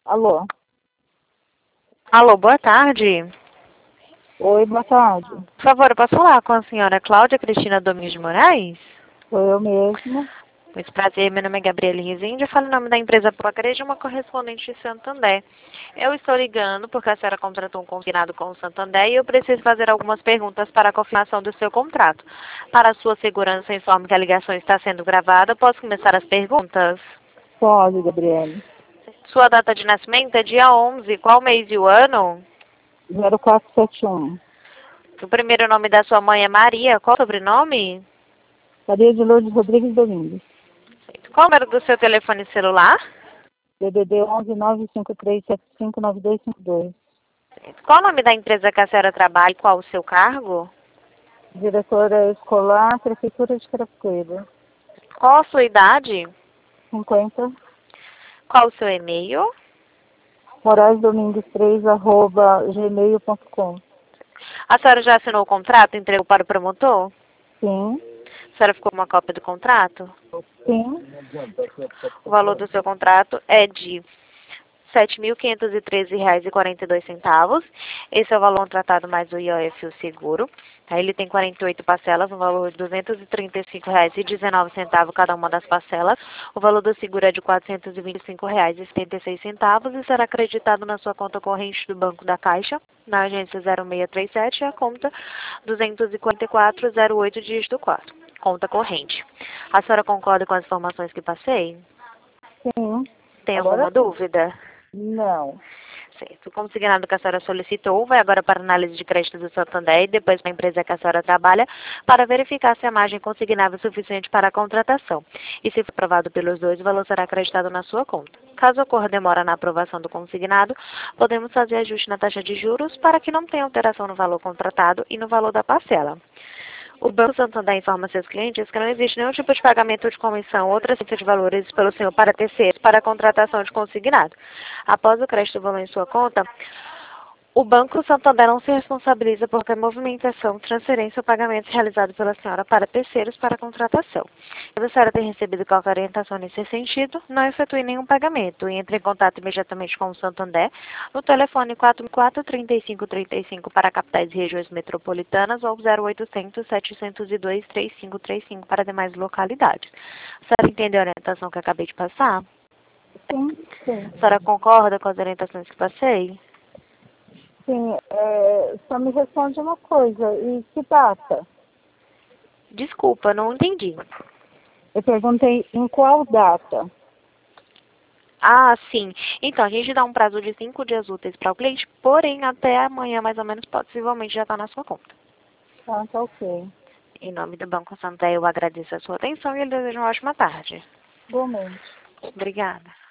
Alô? Alô, boa tarde. Oi, boa tarde. Por favor, eu posso falar com a senhora Cláudia Cristina Domingos de Moraes? Sou eu mesmo. Muito prazer, meu nome é Gabriele Rezende, eu falo em nome da empresa Pacreja, uma correspondente de Santander. Eu estou ligando porque a senhora contratou um consignado com o Santander e eu preciso fazer algumas perguntas para a confirmação do seu contrato. Para a sua segurança, informe que a ligação está sendo gravada. Posso começar as perguntas? Pode, Gabriele. Sua data de nascimento é dia 11. Qual mês e o ano? 0471. O primeiro nome da sua mãe é Maria. Qual o sobrenome? Maria de Lourdes Rodrigues Domingues. Qual o número do seu telefone celular? DDD 11 953759252. Qual o nome da empresa que a senhora trabalha e qual o seu cargo? Diretora escolar, Prefeitura de Carapicuíba. Qual a sua idade? 50. Qual o seu e-mail? moraesdomingues3@gmail.com. A senhora já assinou o contrato e entregou para o promotor? Sim. A senhora ficou com uma cópia do contrato? Sim. O valor do seu contrato é de R$ 7.513,42. Esse é o valor tratado mais o IOF e o seguro. Aí ele tem 48 parcelas, um valor de R$ 235,19 cada uma das parcelas. O valor do seguro é de R$ 425,76 e será acreditado na sua conta corrente do Banco da Caixa, na agência 0637, a conta 24408, dígito 4. Conta corrente. A senhora concorda com as informações que passei? Sim. Tem Agora alguma dúvida? não. Certo. O consignado que a senhora solicitou vai agora para análise de crédito do Santander e depois para a empresa que a senhora trabalha para verificar se a margem consignável é suficiente para a contratação. E se for aprovado pelos dois, o valor será acreditado na sua conta. Caso ocorra demora na aprovação do consignado, podemos fazer ajuste na taxa de juros para que não tenha alteração no valor contratado e no valor da parcela. O Banco Santander informa seus clientes que não existe nenhum tipo de pagamento de comissão ou outra cesta de valores pelo senhor para terceiros para a contratação de consignado. Após o crédito do valor em sua conta, o Banco Santander não se responsabiliza por qualquer movimentação, transferência ou pagamento realizado pela senhora para terceiros para a contratação. Se a senhora tem recebido qualquer orientação nesse sentido, não efetue nenhum pagamento e entre em contato imediatamente com o Santander no telefone 44-3535 para capitais e regiões metropolitanas ou 0800-702-3535 para demais localidades. A senhora entendeu a orientação que eu acabei de passar? Sim, sim. A senhora concorda com as orientações que passei? Sim, só me responde uma coisa. E que data? Desculpa, não entendi. Eu perguntei em qual data. Ah, sim. Então, a gente dá um prazo de 5 dias úteis para o cliente, porém, até amanhã, mais ou menos, possivelmente já está na sua conta. Tá ok. Em nome do Banco Santander, eu agradeço a sua atenção e eu desejo uma ótima tarde. Igualmente. Obrigada.